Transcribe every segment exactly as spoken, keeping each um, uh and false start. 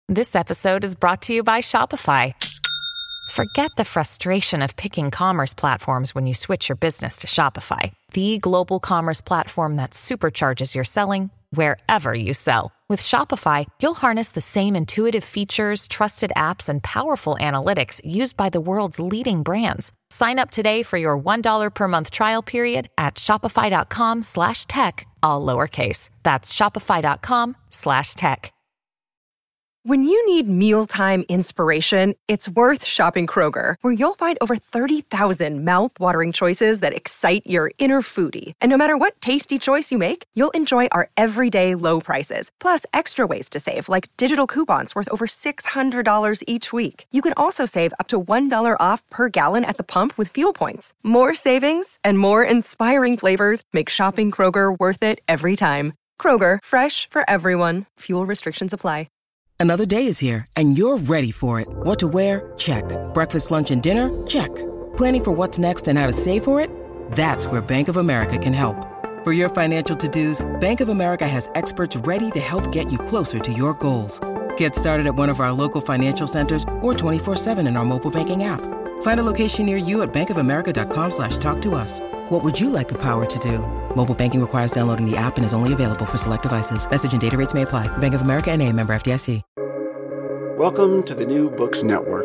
This episode is brought to you by Shopify. Forget the frustration of picking commerce platforms when you switch your business to Shopify, the global commerce platform that supercharges your selling wherever you sell. With Shopify, you'll harness the same intuitive features, trusted apps, and powerful analytics used by the world's leading brands. Sign up today for your one dollar per month trial period at shopify.com slash tech, all lowercase. That's shopify.com slash tech. When you need mealtime inspiration, it's worth shopping Kroger, where you'll find over thirty thousand mouth-watering choices that excite your inner foodie. And no matter what tasty choice you make, you'll enjoy our everyday low prices, plus extra ways to save, like digital coupons worth over six hundred dollars each week. You can also save up to one dollar off per gallon at the pump with fuel points. More savings and more inspiring flavors make shopping Kroger worth it every time. Kroger, fresh for everyone. Fuel restrictions apply. Another day is here, and you're ready for it. What to wear? Check. Breakfast, lunch, and dinner? Check. Planning for what's next and how to save for it? That's where Bank of America can help. For your financial to-dos, Bank of America has experts ready to help get you closer to your goals. Get started at one of our local financial centers or twenty-four seven in our mobile banking app. Find a location near you at bankofamerica.com slash talk to us. What would you like the power to do? Mobile banking requires downloading the app and is only available for select devices. Message and data rates may apply. Bank of America N A, member F D I C. Welcome to the New Books Network.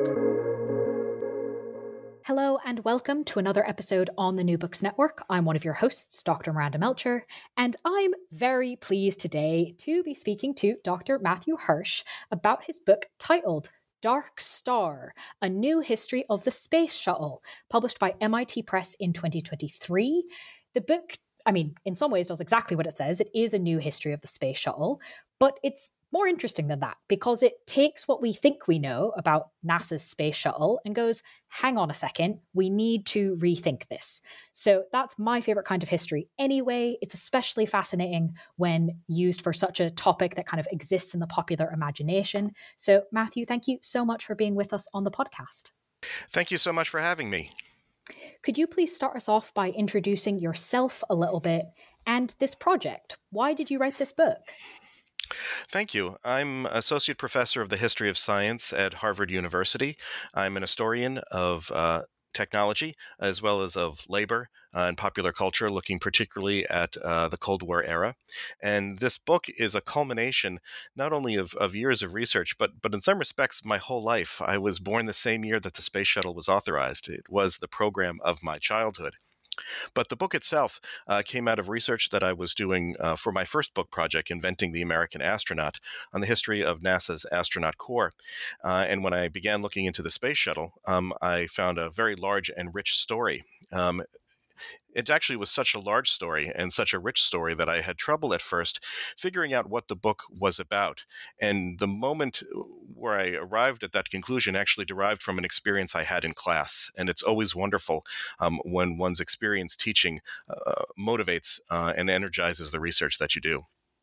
Hello and welcome to another episode on the New Books Network. I'm one of your hosts, Doctor Miranda Melcher, and I'm very pleased today to be speaking to Doctor Matthew Hirsch about his book titled Dark Star, A New History of the Space Shuttle, published by M I T Press in twenty twenty-three. The book, I mean, in some ways does exactly what it says. It is a new history of the space shuttle, but it's more interesting than that because it takes what we think we know about NASA's space shuttle and goes, hang on a second, we need to rethink this. So that's my favorite kind of history anyway. It's especially fascinating when used for such a topic that kind of exists in the popular imagination. So Matthew, thank you so much for being with us on the podcast. Thank you so much for having me. Could you please start us off by introducing yourself a little bit and this project? Why did you write this book? Thank you. I'm Associate Professor of the History of Science at Harvard University. I'm an historian of uh, technology as well as of labor uh, and popular culture, looking particularly at uh, the Cold War era. And this book is a culmination not only of, of years of research, but, but in some respects, my whole life. I was born the same year that the space shuttle was authorized. It was the program of my childhood. But the book itself uh, came out of research that I was doing uh, for my first book project, Inventing the American Astronaut, on the history of NASA's astronaut corps. Uh, and when I began looking into the space shuttle, um, I found a very large and rich story. Um, It actually was such a large story and such a rich story that I had trouble at first figuring out what the book was about. And the moment where I arrived at that conclusion actually derived from an experience I had in class. And it's always wonderful um, when one's experience teaching uh, motivates uh, and energizes the research that you do.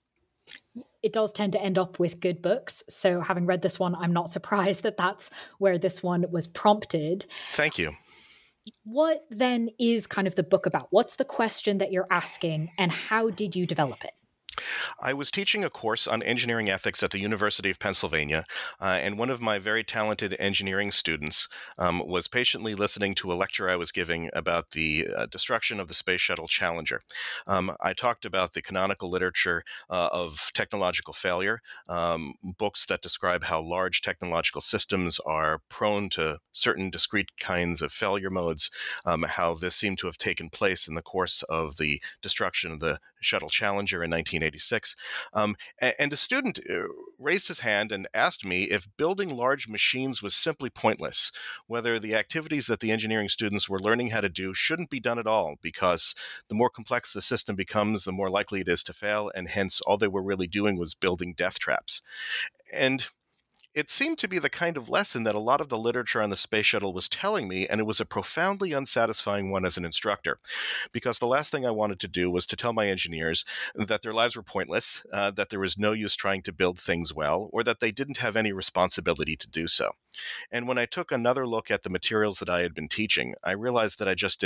It does tend to end up with good books. So having read this one, I'm not surprised that that's where this one was prompted. Thank you. What then is kind of the book about? What's the question that you're asking and how did you develop it? I was teaching a course on engineering ethics at the University of Pennsylvania, uh, and one of my very talented engineering students um, was patiently listening to a lecture I was giving about the uh, destruction of the Space Shuttle Challenger. Um, I talked about the canonical literature uh, of technological failure, um, books that describe how large technological systems are prone to certain discrete kinds of failure modes, um, how this seemed to have taken place in the course of the destruction of the Shuttle Challenger in nineteen eighty-six. Um, and, and a student uh, raised his hand and asked me if building large machines was simply pointless, whether the activities that the engineering students were learning how to do shouldn't be done at all, because the more complex the system becomes, the more likely it is to fail, and hence all they were really doing was building death traps. And it seemed to be the kind of lesson that a lot of the literature on the space shuttle was telling me, and it was a profoundly unsatisfying one as an instructor, because the last thing I wanted to do was to tell my engineers that their lives were pointless, uh, that there was no use trying to build things well, or that they didn't have any responsibility to do so. And when I took another look at the materials that I had been teaching, I realized that I just didn't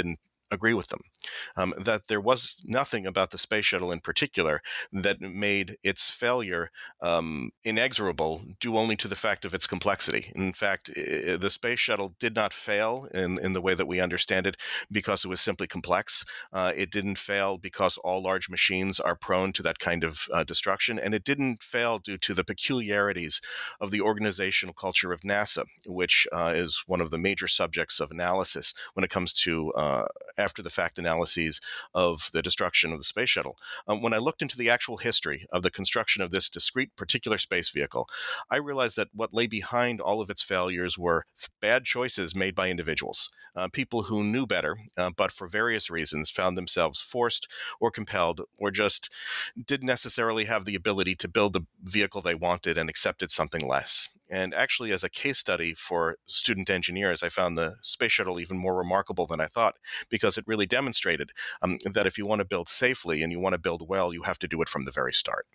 agree with them. Um, that there was nothing about the space shuttle in particular that made its failure um, inexorable, due only to the fact of its complexity. In fact, I- the space shuttle did not fail in, in the way that we understand it because it was simply complex. Uh, it didn't fail because all large machines are prone to that kind of uh, destruction, and it didn't fail due to the peculiarities of the organizational culture of NASA, which uh, is one of the major subjects of analysis when it comes to uh, after-the-fact analyses of the destruction of the space shuttle. Um, when I looked into the actual history of the construction of this discrete particular space vehicle, I realized that what lay behind all of its failures were bad choices made by individuals, uh, people who knew better, uh, but for various reasons found themselves forced or compelled or just didn't necessarily have the ability to build the vehicle they wanted and accepted something less. And actually, as a case study for student engineers, I found the space shuttle even more remarkable than I thought, because it really demonstrated um, that if you want to build safely and you want to build well, you have to do it from the very start.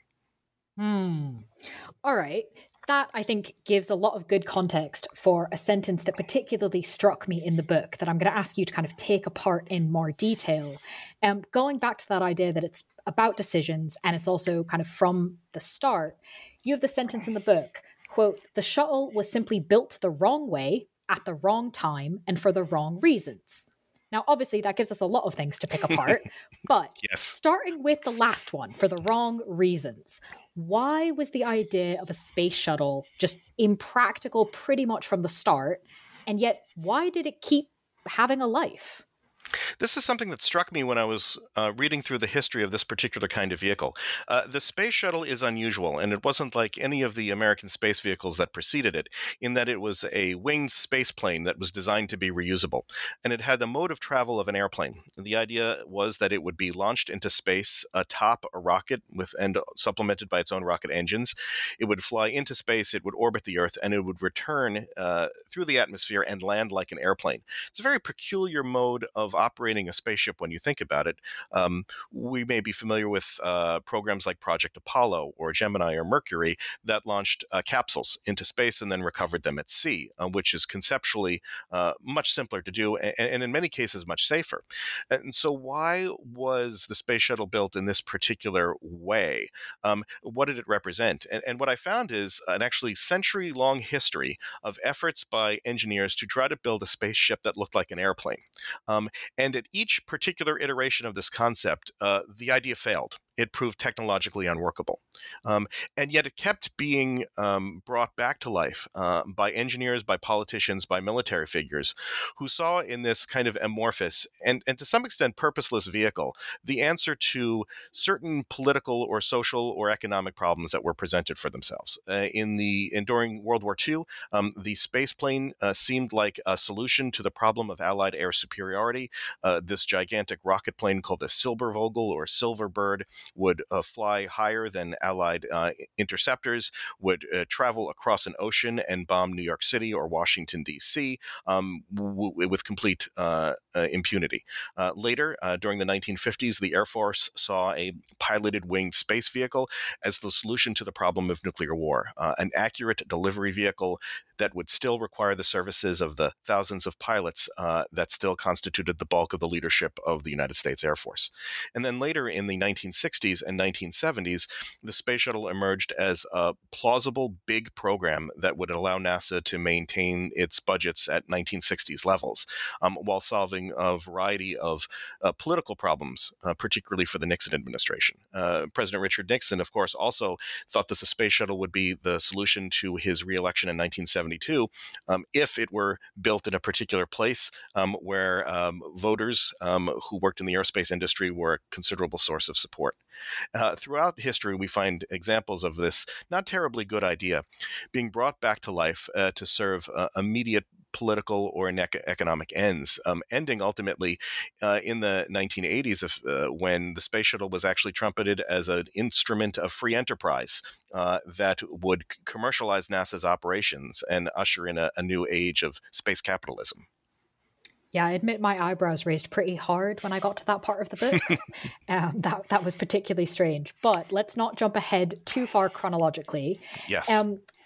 Hmm. All right. That, I think, gives a lot of good context for a sentence that particularly struck me in the book that I'm going to ask you to kind of take apart in more detail. Um, going back to that idea that it's about decisions and it's also kind of from the start, you have the sentence in the book, quote, "The shuttle was simply built the wrong way at the wrong time and for the wrong reasons." Now, obviously, that gives us a lot of things to pick apart, but Yes. Starting with the last one, for the wrong reasons, why was the idea of a space shuttle just impractical pretty much from the start? And yet, why did it keep having a life? This is something that struck me when I was uh, reading through the history of this particular kind of vehicle. Uh, the space shuttle is unusual, and it wasn't like any of the American space vehicles that preceded it, in that it was a winged space plane that was designed to be reusable. And it had the mode of travel of an airplane. The idea was that it would be launched into space atop a rocket with and supplemented by its own rocket engines. It would fly into space, it would orbit the Earth, and it would return uh, through the atmosphere and land like an airplane. It's a very peculiar mode of operating a spaceship when you think about it. Um, we may be familiar with uh, programs like Project Apollo or Gemini or Mercury that launched uh, capsules into space and then recovered them at sea, uh, which is conceptually uh, much simpler to do and, and in many cases much safer. And so why was the space shuttle built in this particular way? Um, what did it represent? And, and what I found is an actually century-long history of efforts by engineers to try to build a spaceship that looked like an airplane. Um, And at each particular iteration of this concept, uh, the idea failed. It proved technologically unworkable. Um, and yet it kept being um, brought back to life uh, by engineers, by politicians, by military figures who saw in this kind of amorphous and, and to some extent purposeless vehicle the answer to certain political or social or economic problems that were presented for themselves. Uh, in the in, during World War Two, um, the space plane uh, seemed like a solution to the problem of Allied air superiority. Uh, this gigantic rocket plane called the Silbervogel or Silverbird would uh, fly higher than Allied uh, interceptors, would uh, travel across an ocean and bomb New York City or Washington, D C um, w- with complete uh, uh, impunity. Uh, later, uh, during the nineteen fifties, the Air Force saw a piloted winged space vehicle as the solution to the problem of nuclear war, uh, an accurate delivery vehicle that would still require the services of the thousands of pilots uh, that still constituted the bulk of the leadership of the United States Air Force. And then later in the nineteen sixties and nineteen seventies, the space shuttle emerged as a plausible big program that would allow NASA to maintain its budgets at nineteen sixties levels, um, while solving a variety of uh, political problems, uh, particularly for the Nixon administration. Uh, President Richard Nixon, of course, also thought that the space shuttle would be the solution to his reelection in nineteen seventy-two um, if it were built in a particular place um, where um, voters um, who worked in the aerospace industry were a considerable source of support. Uh, throughout history, we find examples of this not terribly good idea being brought back to life uh, to serve uh, immediate political or economic ends, um, ending ultimately uh, in the nineteen eighties of, uh, when the space shuttle was actually trumpeted as an instrument of free enterprise uh, that would commercialize NASA's operations and usher in a, a new age of space capitalism. Yeah, I admit my eyebrows raised pretty hard when I got to that part of the book. um, that that was particularly strange. But let's not jump ahead too far chronologically. Yes. Um,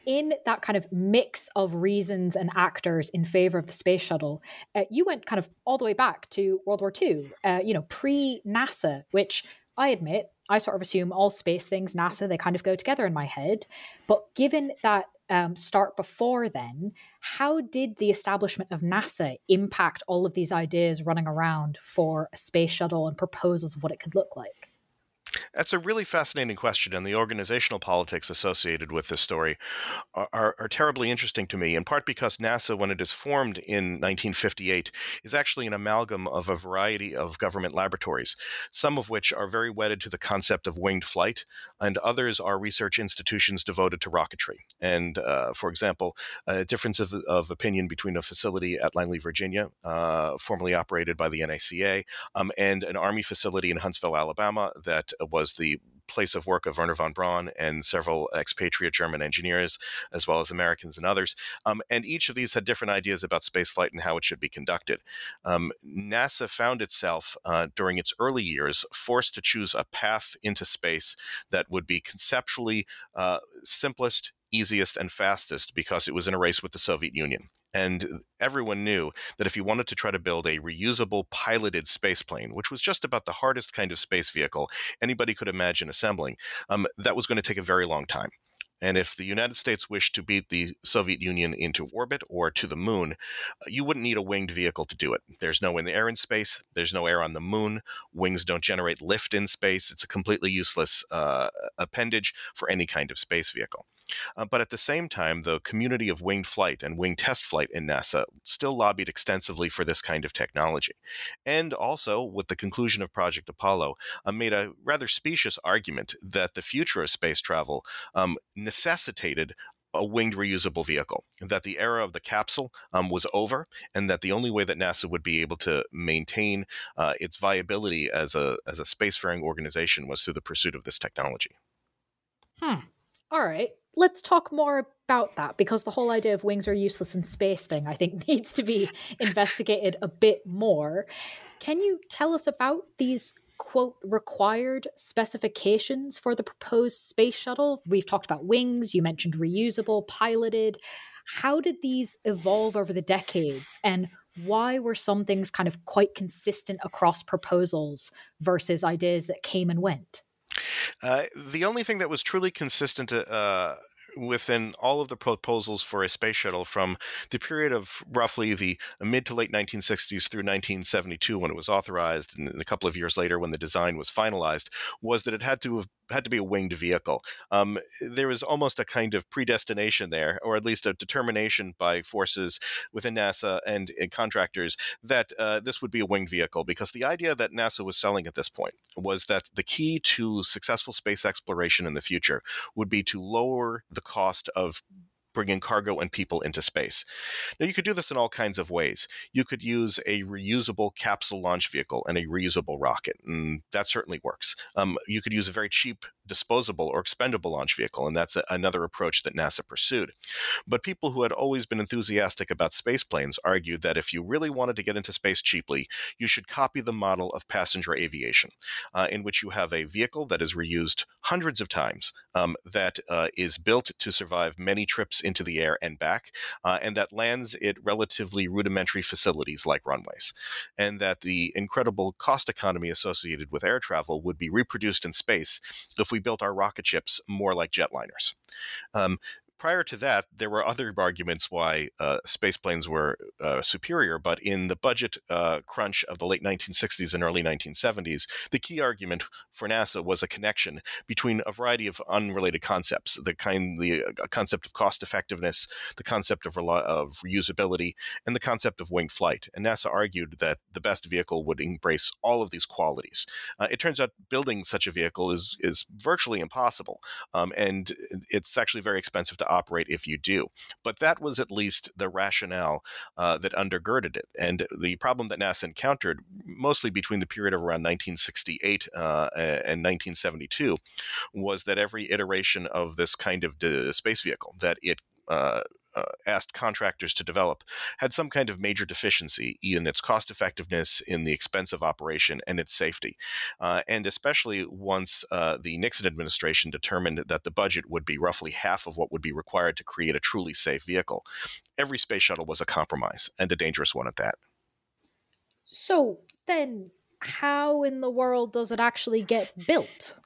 in that kind of mix of reasons and actors in favor of the space shuttle, uh, you went kind of all the way back to World War Two, uh, you know, pre-NASA, which I admit, I sort of assume all space things, NASA, they kind of go together in my head. But given that um, start before then, how did the establishment of NASA impact all of these ideas running around for a space shuttle and proposals of what it could look like? That's a really fascinating question, and the organizational politics associated with this story are, are, are terribly interesting to me, in part because NASA, when it is formed in nineteen fifty-eight, is actually an amalgam of a variety of government laboratories, some of which are very wedded to the concept of winged flight, and others are research institutions devoted to rocketry. And, uh, for example, a difference of, of opinion between a facility at Langley, Virginia, uh, formerly operated by the N A C A, um, and an Army facility in Huntsville, Alabama, that was the place of work of Wernher von Braun and several expatriate German engineers, as well as Americans and others. Um, and each of these had different ideas about spaceflight and how it should be conducted. Um, NASA found itself, uh, during its early years, forced to choose a path into space that would be conceptually uh, simplest, easiest, and fastest, because it was in a race with the Soviet Union. And everyone knew that if you wanted to try to build a reusable piloted spaceplane, which was just about the hardest kind of space vehicle anybody could imagine assembling, um, that was going to take a very long time. And if the United States wished to beat the Soviet Union into orbit or to the moon, you wouldn't need a winged vehicle to do it. There's no air in space. There's no air on the moon. Wings don't generate lift in space. It's a completely useless uh, appendage for any kind of space vehicle. Uh, but at the same time, the community of winged flight and winged test flight in NASA still lobbied extensively for this kind of technology. And also, with the conclusion of Project Apollo, uh, made a rather specious argument that the future of space travel um, necessitated a winged reusable vehicle, that the era of the capsule um, was over, and that the only way that NASA would be able to maintain uh, its viability as a, as a spacefaring organization was through the pursuit of this technology. Hmm. All right, let's talk more about that, because the whole idea of wings are useless in space thing, I think, needs to be investigated a bit more. Can you tell us about these, quote, required specifications for the proposed space shuttle? We've talked about wings, you mentioned reusable, piloted. How did these evolve over the decades, and why were some things kind of quite consistent across proposals versus ideas that came and went? Uh, the only thing that was truly consistent uh, within all of the proposals for a space shuttle from the period of roughly the mid to late nineteen sixties through nineteen seventy-two, when it was authorized, and a couple of years later when the design was finalized, was that it had to have had to be a winged vehicle. Um, there was almost a kind of predestination there, or at least a determination by forces within NASA and, and contractors that uh, this would be a winged vehicle, because the idea that NASA was selling at this point was that the key to successful space exploration in the future would be to lower the cost of bringing cargo and people into space. Now, you could do this in all kinds of ways. You could use a reusable capsule launch vehicle and a reusable rocket, and that certainly works. Um, you could use a very cheap disposable or expendable launch vehicle, and that's a, another approach that NASA pursued. But people who had always been enthusiastic about space planes argued that if you really wanted to get into space cheaply, you should copy the model of passenger aviation, uh, in which you have a vehicle that is reused hundreds of times, um, that uh, is built to survive many trips into the air and back, uh, and that lands at relatively rudimentary facilities like runways, and that the incredible cost economy associated with air travel would be reproduced in space if we built our rocket ships more like jetliners. Um, Prior to that, there were other arguments why uh, space planes were uh, superior, but in the budget uh, crunch of the late nineteen sixties and early nineteen seventies, the key argument for NASA was a connection between a variety of unrelated concepts, the kind, the uh, concept of cost effectiveness, the concept of, rel- of reusability, and the concept of winged flight. And NASA argued that the best vehicle would embrace all of these qualities. Uh, it turns out building such a vehicle is is virtually impossible, um, and it's actually very expensive to operate if you do. But that was at least the rationale uh, that undergirded it. And the problem that NASA encountered, mostly between the period of around nineteen sixty-eight uh, and nineteen seventy-two, was that every iteration of this kind of de- space vehicle, that it uh, uh, asked contractors to develop had some kind of major deficiency in its cost effectiveness, in the expense of operation, and its safety. Uh, and especially once uh, the Nixon administration determined that the budget would be roughly half of what would be required to create a truly safe vehicle, every space shuttle was a compromise, and a dangerous one at that. So then, how in the world does it actually get built?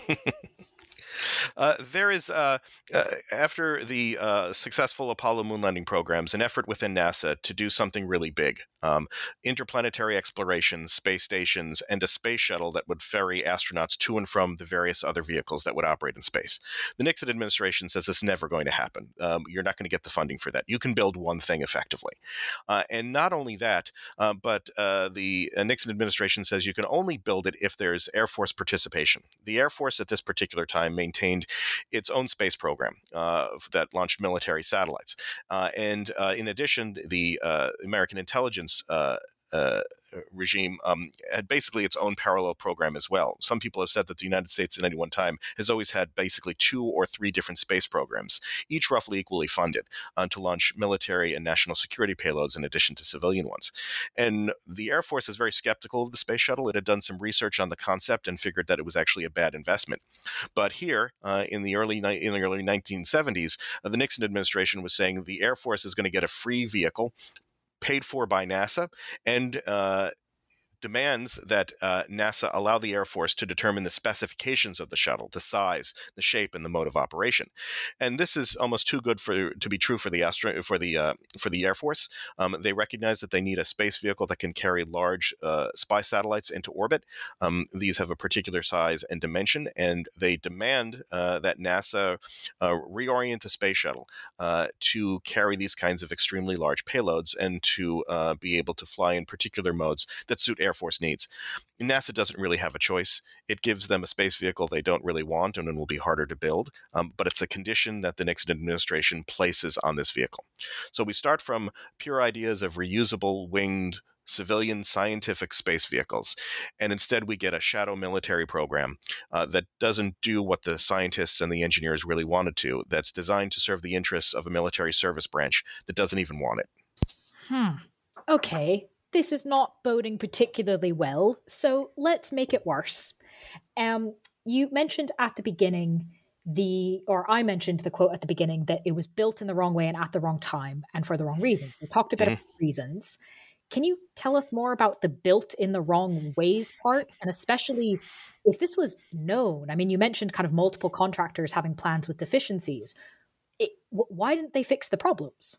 Uh, there is, uh, uh, after the uh, successful Apollo moon landing programs, an effort within NASA to do something really big. Um, interplanetary exploration, space stations, and a space shuttle that would ferry astronauts to and from the various other vehicles that would operate in space. The Nixon administration says it's never going to happen. Um, you're not going to get the funding for that. You can build one thing effectively. Uh, and not only that, uh, but uh, the uh, Nixon administration says you can only build it if there's Air Force participation. The Air Force at this particular time maintained its own space program uh, that launched military satellites. Uh, and uh, in addition, the uh, American intelligence uh, uh, regime um, had basically its own parallel program as well. Some people have said that the United States at any one time has always had basically two or three different space programs, each roughly equally funded uh, to launch military and national security payloads in addition to civilian ones. And the Air Force is very skeptical of the space shuttle. It had done some research on the concept and figured that it was actually a bad investment. But here, uh, in the early ni- in the early nineteen seventies, uh, the Nixon administration was saying the Air Force is going to get a free vehicle paid for by NASA, and uh, demands that uh, NASA allow the Air Force to determine the specifications of the shuttle, the size, the shape, and the mode of operation. And this is almost too good for to be true for the astro- for the uh, for the Air Force. Um, they recognize that they need a space vehicle that can carry large uh, spy satellites into orbit. Um, these have a particular size and dimension, and they demand uh, that NASA uh, reorient the space shuttle uh, to carry these kinds of extremely large payloads and to uh, be able to fly in particular modes that suit Air Force needs. NASA doesn't really have a choice. It gives them a space vehicle they don't really want and it will be harder to build, um, but it's a condition that the Nixon administration places on this vehicle. So we start from pure ideas of reusable winged civilian scientific space vehicles, and instead we get a shadow military program uh, that doesn't do what the scientists and the engineers really wanted to, that's designed to serve the interests of a military service branch that doesn't even want it. Hmm. Okay. This is not boding particularly well, so let's make it worse. Um, you mentioned at the beginning the, or I mentioned the quote at the beginning that it was built in the wrong way and at the wrong time and for the wrong reasons. We talked a bit Mhm. about reasons. Can you tell us more about the built in the wrong ways part? And especially if this was known, I mean, you mentioned kind of multiple contractors having plans with deficiencies. It, wh- why didn't they fix the problems?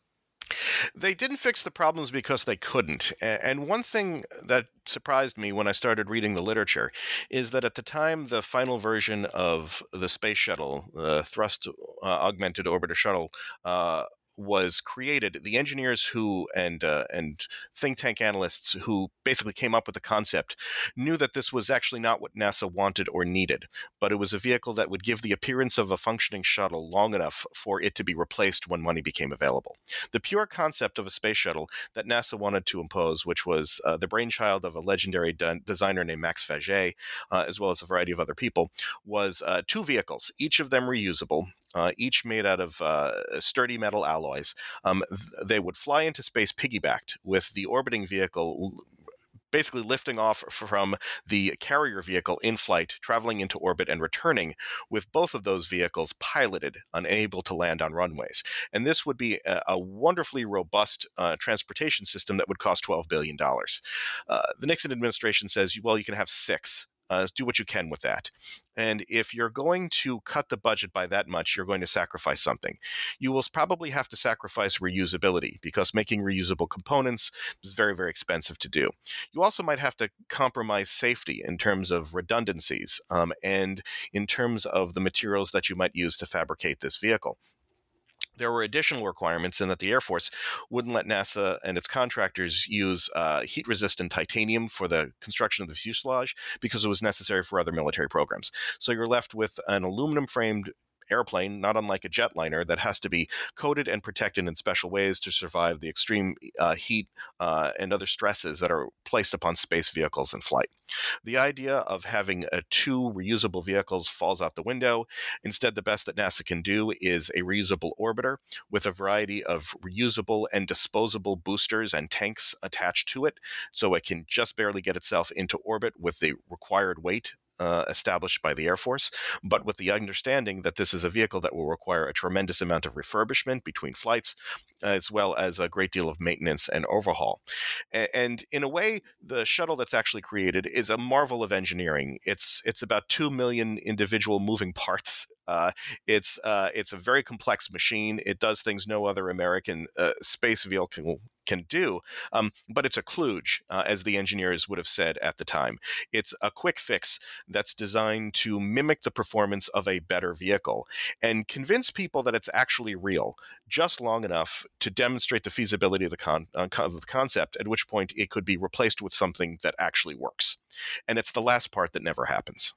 They didn't fix the problems because they couldn't. A- And one thing that surprised me when I started reading the literature is that at the time the final version of the space shuttle, the thrust uh, augmented orbiter shuttle, uh, was created, the engineers who and uh, and think tank analysts who basically came up with the concept knew that this was actually not what NASA wanted or needed, but it was a vehicle that would give the appearance of a functioning shuttle long enough for it to be replaced when money became available. The pure concept of a space shuttle that NASA wanted to impose, which was uh, the brainchild of a legendary de- designer named Max Faget, uh, as well as a variety of other people, was uh, two vehicles, each of them reusable, uh, each made out of uh, sturdy metal alloys. Um, th- they would fly into space piggybacked with the orbiting vehicle l- basically lifting off from the carrier vehicle in flight, traveling into orbit and returning with both of those vehicles piloted, unable to land on runways. And this would be a, a wonderfully robust uh, transportation system that would cost twelve billion dollars. Uh, the Nixon administration says, well, you can have six. Uh, do what you can with that. And if you're going to cut the budget by that much, you're going to sacrifice something. You will probably have to sacrifice reusability because making reusable components is very, very expensive to do. You also might have to compromise safety in terms of redundancies um, and in terms of the materials that you might use to fabricate this vehicle. There were additional requirements in that the Air Force wouldn't let NASA and its contractors use uh, heat-resistant titanium for the construction of the fuselage because it was necessary for other military programs. So you're left with an aluminum-framed airplane, not unlike a jetliner, that has to be coated and protected in special ways to survive the extreme uh, heat uh, and other stresses that are placed upon space vehicles in flight. The idea of having uh, two reusable vehicles falls out the window. Instead, the best that NASA can do is a reusable orbiter with a variety of reusable and disposable boosters and tanks attached to it, so it can just barely get itself into orbit with the required weight Uh, established by the Air Force, but with the understanding that this is a vehicle that will require a tremendous amount of refurbishment between flights, as well as a great deal of maintenance and overhaul. A- and in a way, the shuttle that's actually created is a marvel of engineering. It's it's about two million individual moving parts. Uh, it's uh, it's a very complex machine. It does things no other American uh, space vehicle can, can do, um, but it's a kludge, uh, as the engineers would have said at the time. It's a quick fix that's designed to mimic the performance of a better vehicle and convince people that it's actually real, just long enough to demonstrate the feasibility of the, con- uh, of the concept, at which point it could be replaced with something that actually works. And it's the last part that never happens.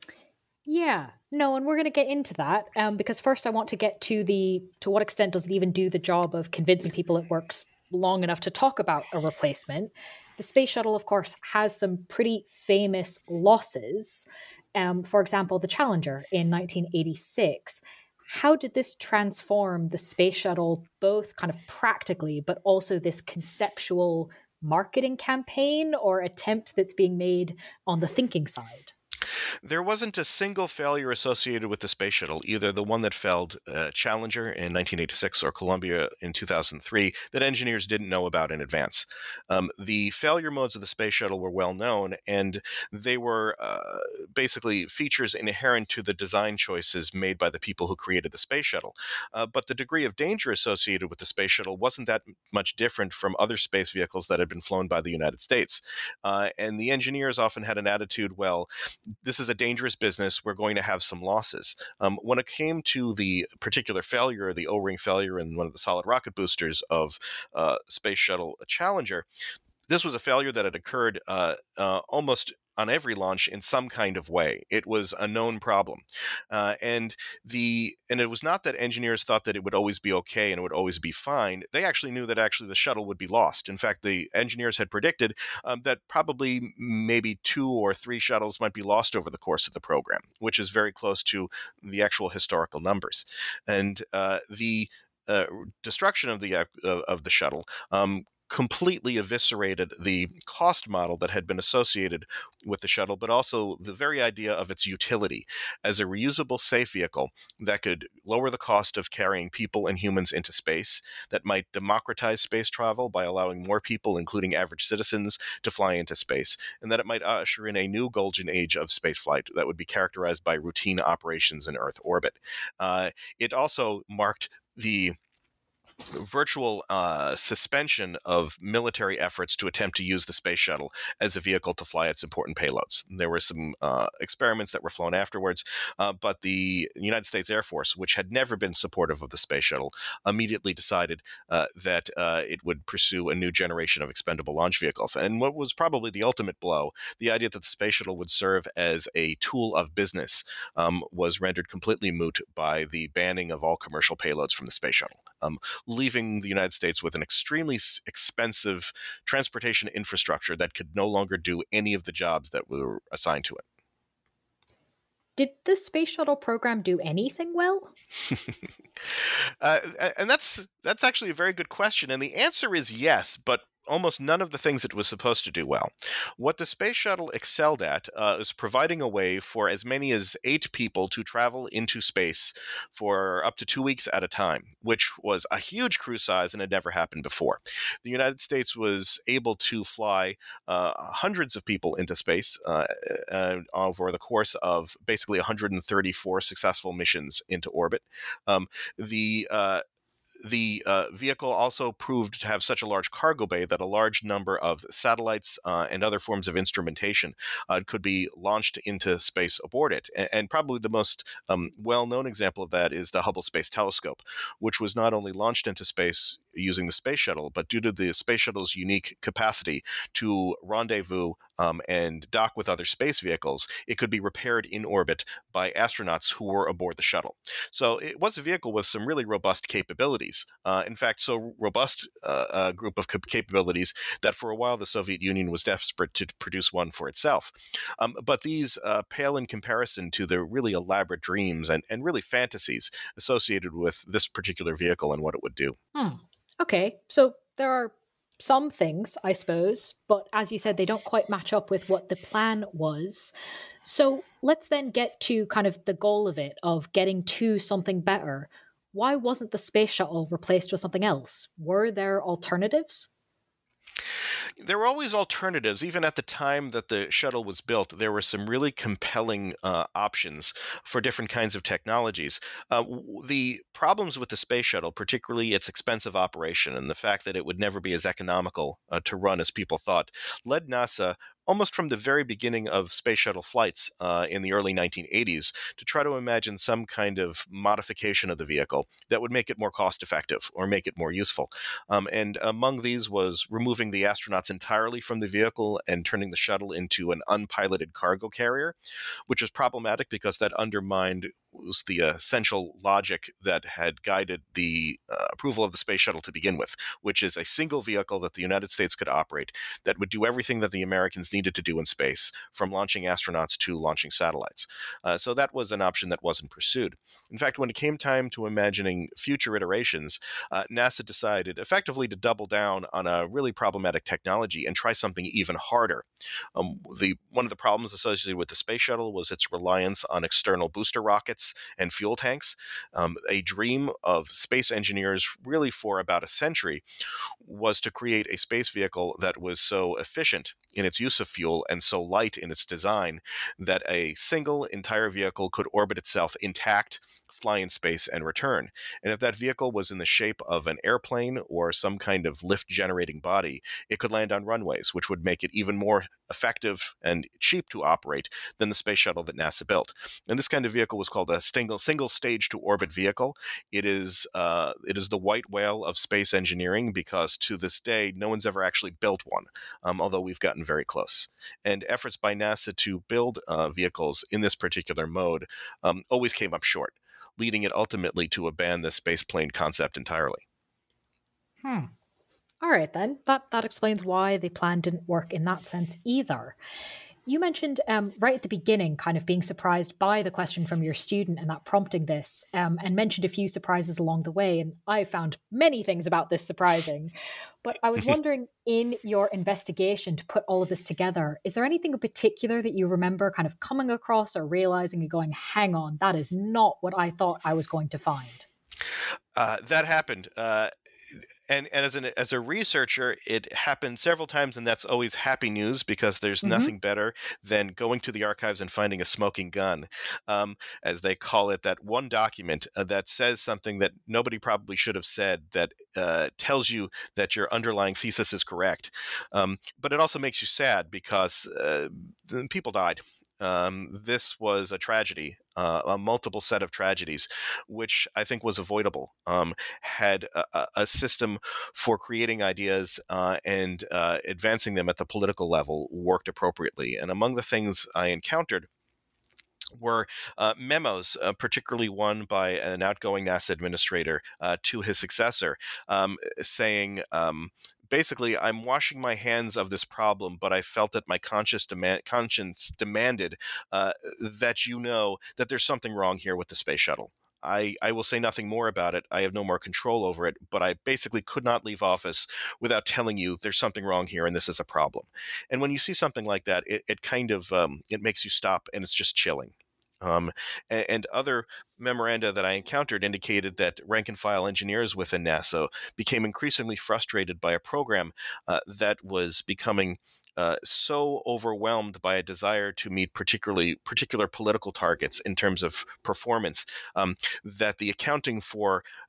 Yeah, no, and we're going to get into that um, because first I want to get to the, to what extent does it even do the job of convincing people it works long enough to talk about a replacement. The space shuttle, of course, has some pretty famous losses. Um, for example, the Challenger in nineteen eighty-six. How did this transform the space shuttle, both kind of practically, but also this conceptual marketing campaign or attempt that's being made on the thinking side? There wasn't a single failure associated with the space shuttle, either the one that failed uh, Challenger in nineteen eighty-six or Columbia in two thousand three, that engineers didn't know about in advance. Um, the failure modes of the space shuttle were well known, and they were uh, basically features inherent to the design choices made by the people who created the space shuttle. Uh, but the degree of danger associated with the space shuttle wasn't that much different from other space vehicles that had been flown by the United States. Uh, and the engineers often had an attitude, well, this is a dangerous business. We're going to have some losses. Um, when it came to the particular failure, the O-ring failure in one of the solid rocket boosters of uh, Space Shuttle Challenger, this was a failure that had occurred uh, uh, almost on every launch in some kind of way. It was a known problem. Uh, and the and it was not that engineers thought that it would always be okay and it would always be fine. They actually knew that actually the shuttle would be lost. In fact, the engineers had predicted um, that probably maybe two or three shuttles might be lost over the course of the program, which is very close to the actual historical numbers. And uh, the uh, destruction of the, uh, of the shuttle um, completely eviscerated the cost model that had been associated with the shuttle, but also the very idea of its utility as a reusable, safe vehicle that could lower the cost of carrying people and humans into space, that might democratize space travel by allowing more people, including average citizens, to fly into space, and that it might usher in a new golden age of spaceflight that would be characterized by routine operations in Earth orbit. Uh, it also marked the virtual uh, suspension of military efforts to attempt to use the space shuttle as a vehicle to fly its important payloads. There were some uh, experiments that were flown afterwards, uh, but the United States Air Force, which had never been supportive of the space shuttle, immediately decided uh, that uh, it would pursue a new generation of expendable launch vehicles. And what was probably the ultimate blow, the idea that the space shuttle would serve as a tool of business, um, was rendered completely moot by the banning of all commercial payloads from the space shuttle. Um, leaving the United States with an extremely expensive transportation infrastructure that could no longer do any of the jobs that were assigned to it. Did the space shuttle program do anything well? uh, and that's that's actually a very good question. And the answer is yes, but almost none of the things it was supposed to do well. What the space shuttle excelled at uh, is providing a way for as many as eight people to travel into space for up to two weeks at a time, which was a huge crew size and had never happened before. The United States was able to fly uh, hundreds of people into space uh, uh, over the course of basically one hundred thirty-four successful missions into orbit. Um, the uh, The uh, vehicle also proved to have such a large cargo bay that a large number of satellites uh, and other forms of instrumentation uh, could be launched into space aboard it. And, and probably the most um, well-known example of that is the Hubble Space Telescope, which was not only launched into space using the space shuttle, but due to the space shuttle's unique capacity to rendezvous um, and dock with other space vehicles, it could be repaired in orbit by astronauts who were aboard the shuttle. So it was a vehicle with some really robust capabilities. Uh, in fact, so robust uh, a group of capabilities that for a while the Soviet Union was desperate to produce one for itself. Um, but these uh, pale in comparison to the really elaborate dreams and, and really fantasies associated with this particular vehicle and what it would do. Hmm. Okay, so there are some things, I suppose, but as you said, they don't quite match up with what the plan was. So let's then get to kind of the goal of it, of getting to something better. Why wasn't the space shuttle replaced with something else? Were there alternatives? There were always alternatives. Even at the time that the shuttle was built, there were some really compelling uh, options for different kinds of technologies. Uh, w- the problems with the space shuttle, particularly its expensive operation and the fact that it would never be as economical uh, to run as people thought, led NASA almost from the very beginning of space shuttle flights uh, in the early nineteen eighties to try to imagine some kind of modification of the vehicle that would make it more cost effective or make it more useful. Um, and among these was removing the astronauts entirely from the vehicle and turning the shuttle into an unpiloted cargo carrier, which was problematic because that undermined was the essential logic that had guided the uh, approval of the space shuttle to begin with, which is a single vehicle that the United States could operate that would do everything that the Americans needed to do in space, from launching astronauts to launching satellites. Uh, so that was an option that wasn't pursued. In fact, when it came time to imagining future iterations, uh, NASA decided effectively to double down on a really problematic technology and try something even harder. Um, the one of the problems associated with the space shuttle was its reliance on external booster rockets and fuel tanks. Um, a dream of space engineers really for about a century was to create a space vehicle that was so efficient in its use of fuel and so light in its design that a single entire vehicle could orbit itself intact, fly in space, and return. And if that vehicle was in the shape of an airplane or some kind of lift-generating body, it could land on runways, which would make it even more effective and cheap to operate than the space shuttle that NASA built. And this kind of vehicle was called a single single stage to orbit vehicle. It is uh, it is the white whale of space engineering because to this day no one's ever actually built one, um, although we've gotten very close. And efforts by NASA to build uh, vehicles in this particular mode um, always came up short, leading it ultimately to abandon the spaceplane concept entirely. Hmm. All right, then. That that explains why the plan didn't work in that sense either. You mentioned um, right at the beginning kind of being surprised by the question from your student and that prompting this, um, and mentioned a few surprises along the way. And I found many things about this surprising. But I was wondering, in your investigation to put all of this together, is there anything in particular that you remember kind of coming across or realizing and going, hang on, that is not what I thought I was going to find? Uh, that happened. Uh, And, and as an as a researcher, it happened several times, and that's always happy news because there's mm-hmm. nothing better than going to the archives and finding a smoking gun, um, as they call it, that one document uh, that says something that nobody probably should have said that uh, tells you that your underlying thesis is correct. Um, but it also makes you sad because uh, people died. Um, this was a tragedy, uh, a multiple set of tragedies, which I think was avoidable, um, had a, a system for creating ideas uh, and uh, advancing them at the political level worked appropriately. And among the things I encountered were uh, memos, uh, particularly one by an outgoing NASA administrator uh, to his successor, um, saying, um, basically, I'm washing my hands of this problem, but I felt that my conscious demand, conscience demanded uh, that you know that there's something wrong here with the space shuttle. I, I will say nothing more about it. I have no more control over it, but I basically could not leave office without telling you there's something wrong here and this is a problem. And when you see something like that, it, it kind of um, it makes you stop, and it's just chilling. Um, and, and other memoranda that I encountered indicated that rank and file engineers within NASA became increasingly frustrated by a program uh, that was becoming uh, so overwhelmed by a desire to meet particularly particular political targets in terms of performance um, that the accounting for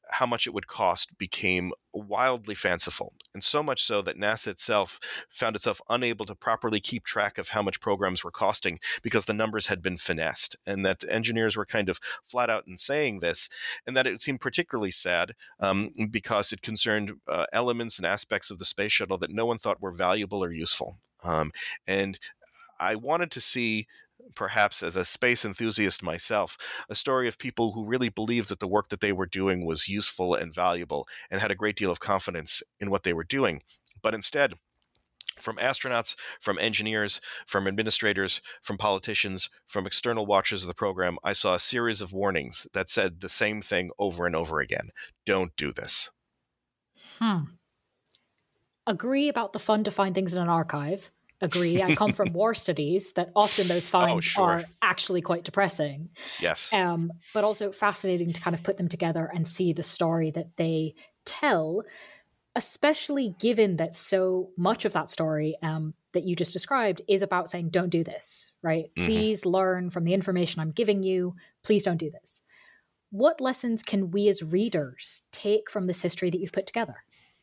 how much it would cost became wildly fanciful, and so much so that NASA itself found itself unable to properly keep track of how much programs were costing because the numbers had been finessed, and that engineers were kind of flat out in saying this, and that it seemed particularly sad um, because it concerned uh, elements and aspects of the space shuttle that no one thought were valuable or useful. Um, and I wanted to see, perhaps as a space enthusiast myself, a story of people who really believed that the work that they were doing was useful and valuable and had a great deal of confidence in what they were doing. But instead, from astronauts, from engineers, from administrators, from politicians, from external watchers of the program, I saw a series of warnings that said the same thing over and over again. Don't do this. Hmm. Agree about the fun to find things in an archive. Agree. I come from war studies that often those finds oh, sure. are actually quite depressing. Yes. Um, but also fascinating to kind of put them together and see the story that they tell, especially given that so much of that story um, that you just described is about saying, don't do this, right? Mm-hmm. Please learn from the information I'm giving you. Please don't do this. What lessons can we as readers take from this history that you've put together?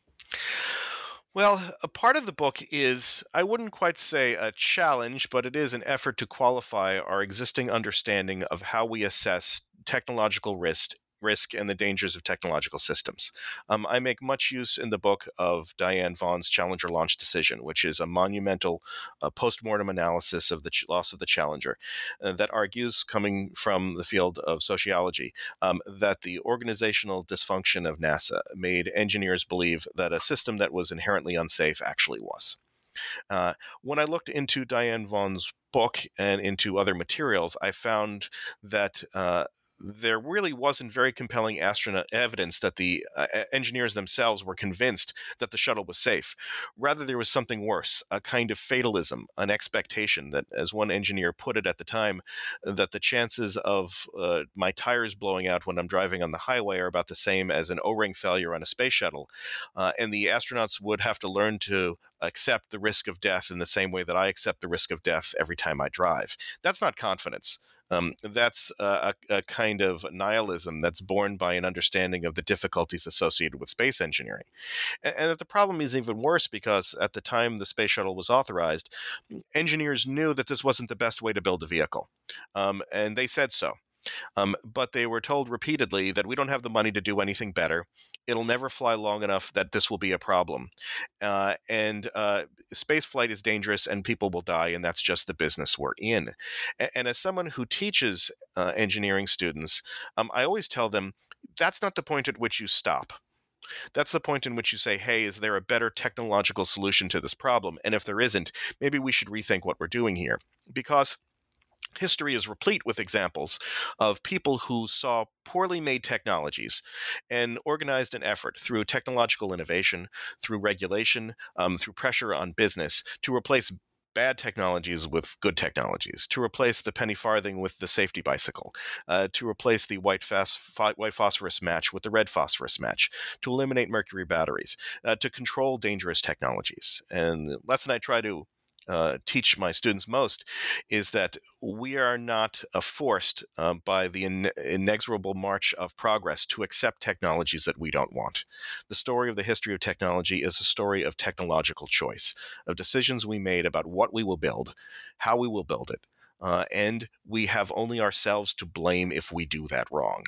Well, a part of the book is, I wouldn't quite say a challenge, but it is an effort to qualify our existing understanding of how we assess technological risk risk and the dangers of technological systems. Um, I make much use in the book of Diane Vaughan's Challenger launch decision, which is a monumental uh, post-mortem analysis of the ch- loss of the Challenger uh, that argues, coming from the field of sociology, um, that the organizational dysfunction of NASA made engineers believe that a system that was inherently unsafe actually was. Uh, when I looked into Diane Vaughan's book and into other materials, I found that uh, there really wasn't very compelling astronaut evidence that the uh, engineers themselves were convinced that the shuttle was safe. Rather, there was something worse, a kind of fatalism, an expectation that, as one engineer put it at the time, that the chances of uh, my tires blowing out when I'm driving on the highway are about the same as an O-ring failure on a space shuttle. Uh, and the astronauts would have to learn to accept the risk of death in the same way that I accept the risk of death every time I drive. That's not confidence. Um, that's uh, a, a kind of nihilism that's born by an understanding of the difficulties associated with space engineering. And, and that the problem is even worse because at the time the space shuttle was authorized, engineers knew that this wasn't the best way to build a vehicle. Um, and they said so. Um, but they were told repeatedly that we don't have the money to do anything better. It'll never fly long enough that this will be a problem. Uh, and uh, space flight is dangerous and people will die, and that's just the business we're in. And, and as someone who teaches uh, engineering students, um, I always tell them that's not the point at which you stop. That's the point in which you say, hey, is there a better technological solution to this problem? And if there isn't, maybe we should rethink what we're doing here. Because history is replete with examples of people who saw poorly made technologies and organized an effort through technological innovation, through regulation, um, through pressure on business to replace bad technologies with good technologies, to replace the penny farthing with the safety bicycle, uh, to replace the white, fast, white phosphorus match with the red phosphorus match, to eliminate mercury batteries, uh, to control dangerous technologies. And the lesson I try to Uh, teach my students most is that we are not uh, forced uh, by the in- inexorable march of progress to accept technologies that we don't want. The story of the history of technology is a story of technological choice, of decisions we made about what we will build, how we will build it, uh, and we have only ourselves to blame if we do that wrong.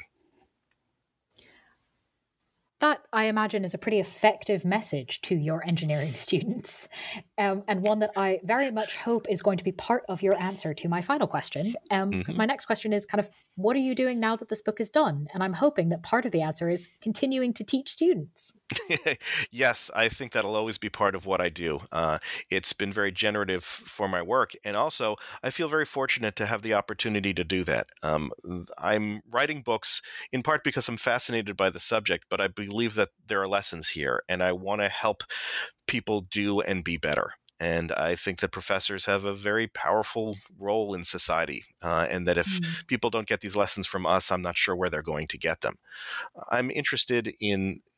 That, I imagine, is a pretty effective message to your engineering students, um, and one that I very much hope is going to be part of your answer to my final question. Um, because mm-hmm. my next question is kind of, what are you doing now that this book is done? And I'm hoping that part of the answer is continuing to teach students. Yes, I think that'll always be part of what I do. Uh, it's been very generative for my work. And also, I feel very fortunate to have the opportunity to do that. Um, I'm writing books in part because I'm fascinated by the subject, but I believe that there are lessons here, and I want to help people do and be better. And I think that professors have a very powerful role in society, uh, and that if mm. people don't get these lessons from us, I'm not sure where they're going to get them. I'm interested in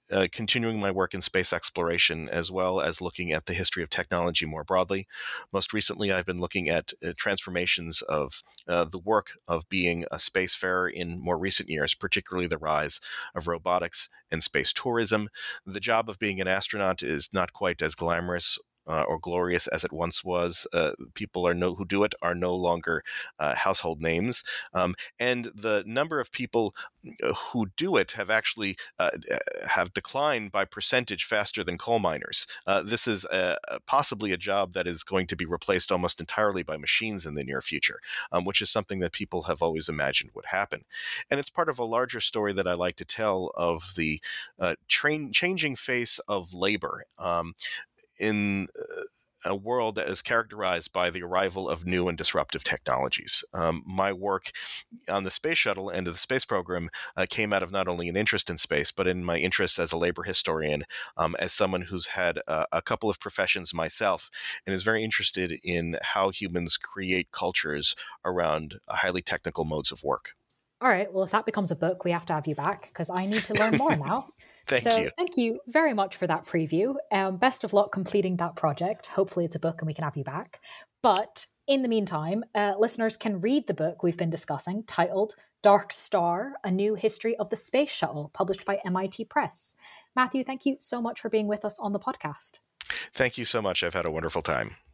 uh, continuing my work in space exploration, as well as looking at the history of technology more broadly. Most recently, I've been looking at uh, transformations of uh, the work of being a spacefarer in more recent years, particularly the rise of robotics and space tourism. The job of being an astronaut is not quite as glamorous Uh, or glorious as it once was. Uh, people are no, who do it are no longer uh, household names. Um, and the number of people who do it have actually uh, have declined by percentage faster than coal miners. Uh, this is a, possibly a job that is going to be replaced almost entirely by machines in the near future, um, which is something that people have always imagined would happen. And it's part of a larger story that I like to tell of the uh, train, changing face of labor. Um, in a world that is characterized by the arrival of new and disruptive technologies. Um, my work on the space shuttle and of the space program uh, came out of not only an interest in space, but in my interest as a labor historian, um, as someone who's had uh, a couple of professions myself, and is very interested in how humans create cultures around highly technical modes of work. All right, well, if that becomes a book, we have to have you back because I need to learn more now. Thank so you. Thank you very much for that preview. Um, best of luck completing that project. Hopefully it's a book and we can have you back. But in the meantime, uh, listeners can read the book we've been discussing titled Dark Star, A New History of the Space Shuttle, published by M I T Press. Matthew, thank you so much for being with us on the podcast. Thank you so much. I've had a wonderful time.